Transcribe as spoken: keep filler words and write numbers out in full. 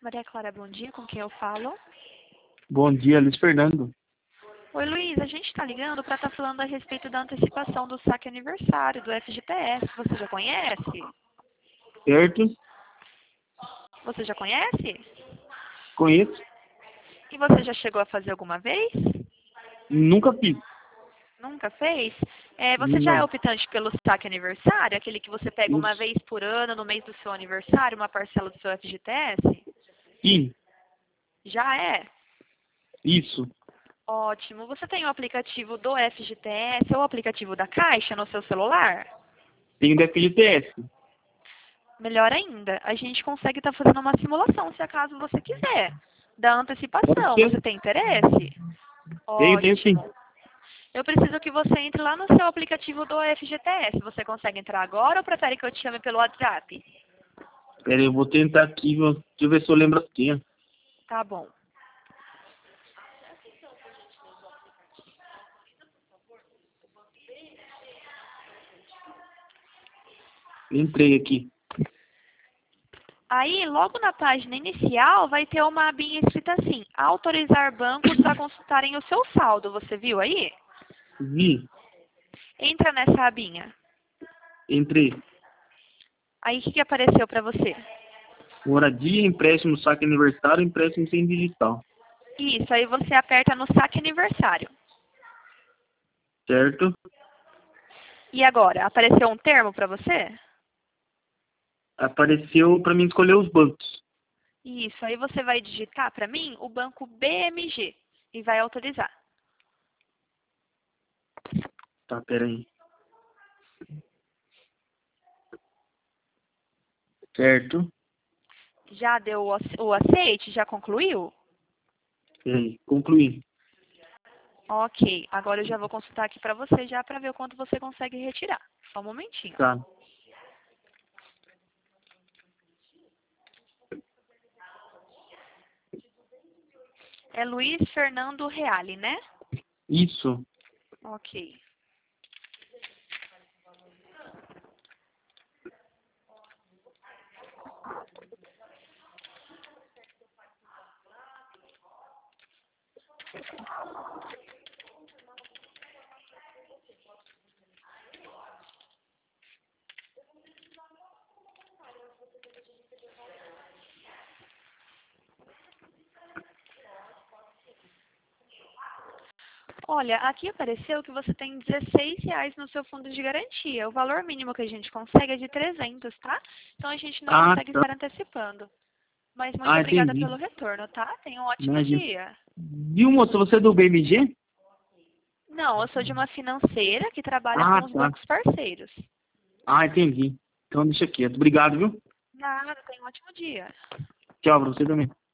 Maria Clara, bom dia. Com quem eu falo? Bom dia, Luiz Fernando. Oi, Luiz. A gente está ligando para estar falando a respeito da antecipação do saque aniversário do F G T S. Você já conhece? Certo? Você já conhece? Conheço. E você já chegou a fazer alguma vez? Nunca fiz. Nunca fez? É, você já é Não. optante pelo saque aniversário? Aquele que você pega uma Isso. vez por ano, no mês do seu aniversário, uma parcela do seu F G T S? Sim. Já é? Isso. Ótimo. Você tem o aplicativo do F G T S ou o aplicativo da Caixa no seu celular? Tenho do F G T S. Melhor ainda, a gente consegue estar fazendo uma simulação, se acaso você quiser, da Pode antecipação. ser. Você tem interesse? Tenho, tenho sim. Ótimo. Eu preciso que você entre lá no seu aplicativo do F G T S. Você consegue entrar agora ou prefere que eu te chame pelo WhatsApp? Pera aí, eu vou tentar aqui. vou- Deixa eu ver se eu lembro a senha. Tá bom. Entrei aqui. Aí, logo na página inicial, vai ter uma abinha escrita assim: autorizar bancos a consultarem o seu saldo. Você viu aí? Vi. Entra nessa abinha. Entrei. Aí, o que, que apareceu para você? Moradia, empréstimo, saque aniversário, empréstimo sem digital. Isso, aí você aperta no saque aniversário. Certo? E agora, apareceu um termo para você? Apareceu para mim escolher os bancos. Isso, aí você vai digitar para mim o banco B M G e vai autorizar. Tá, pera aí. Certo? Já deu o ace- o aceite? Já concluiu? Pera aí. Concluí. Ok, agora eu já vou consultar aqui para você já para ver o quanto você consegue retirar. Só um momentinho. Tá. É Luiz Fernando Reale, né? Isso. Ok. Olha, aqui apareceu que você tem dezesseis reais no seu fundo de garantia. O valor mínimo que a gente consegue é de trezentos, tá? Então a gente não Ah, consegue tá. estar antecipando. Mas muito Ah, obrigada entendi. pelo retorno, tá? Tenha um ótimo Imagina. dia. Viu, moça? Você é do B M G? Não, eu sou de uma financeira que trabalha Ah, com os tá. bancos parceiros. Ah, entendi. Então deixa quieto. Obrigado, viu? Nada, tenha um ótimo dia. Tchau pra você também.